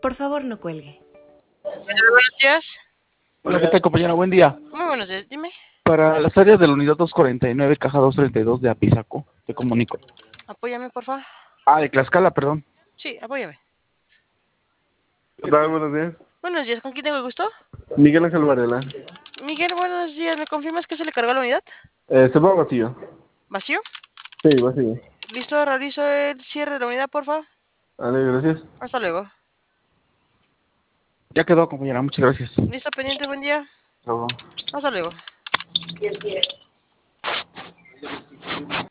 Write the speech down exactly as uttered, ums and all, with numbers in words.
Por favor, no cuelgue. Buenos días. Hola, ¿qué tal, compañera? Buen día. Muy buenos días, dime. Para las áreas de la unidad doscientos cuarenta y nueve, caja doscientos treinta y dos de Apizaco, te comunico. Apóyame, por favor. Ah, de Tlaxcala, perdón. Sí, apóyame. ¿Qué tal? Buenos días. Buenos días, ¿con quién tengo el gusto? Miguel Ángel Varela. Miguel, buenos días. ¿Me confirmas que se le cargó a la unidad? Eh, se va vacío. ¿Vacío? Sí, vacío. Listo, realizo el cierre de la unidad, por favor. Vale, gracias. Hasta luego. Ya quedó, compañera, muchas gracias. Listo, pendiente, buen día. Luego. Hasta luego.